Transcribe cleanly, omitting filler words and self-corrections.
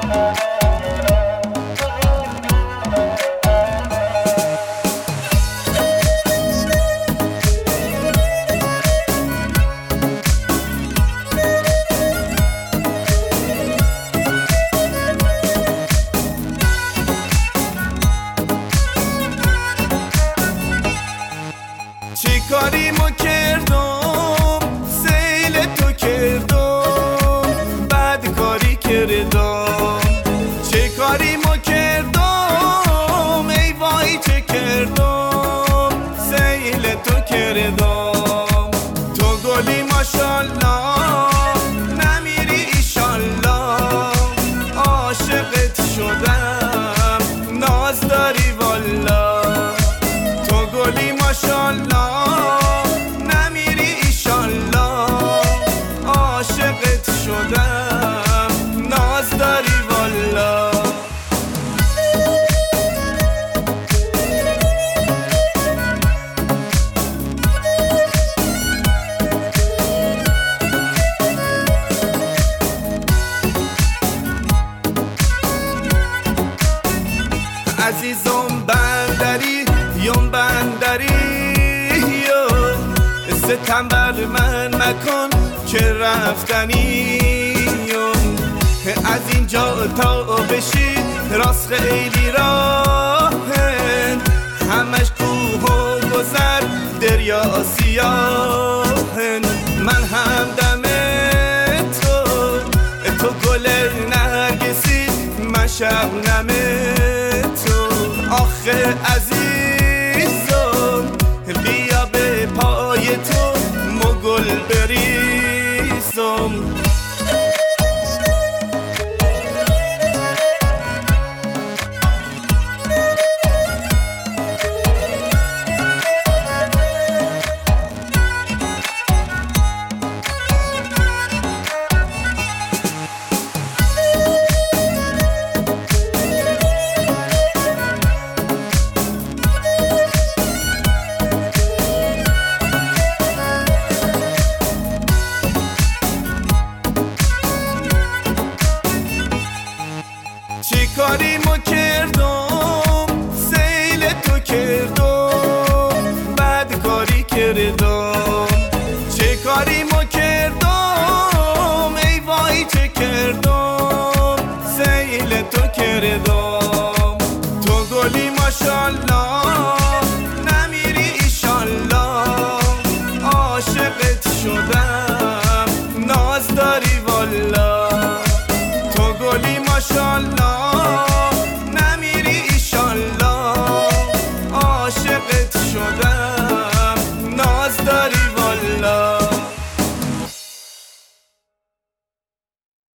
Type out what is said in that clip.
چی کاریمو کردم سیل تو کردم بد کاری کردم چه کاریمو کردم ای وای چه کردم سیل تو کردم تو گلی ماشالله نمیری ایشالله عاشقت شدم ناز داری والا تو گلی ماشالله نمیری ایشالله عاشقت شدم ناز داری والا عزیزم بندری یم بندری ستم بر من مکن که رفتنی از اینجا تا بشی راست خیلی راهن همش کوه و گذر دریا سیاهن من هم دم تو گل نرگسی من شبنم تو آخه عزیزم بیا به پای تو مگل بریزم چی کاریمو کردم سیل تو کردم بد کاری کردم چه کاریمو کردم ای وای چه کردم سیل تو کردم تو گلی ماشالله نمیری ایشالله عاشقت شدم ناز داری والا تو گلی ماشالله نمیری ایشالله عاشقت شدم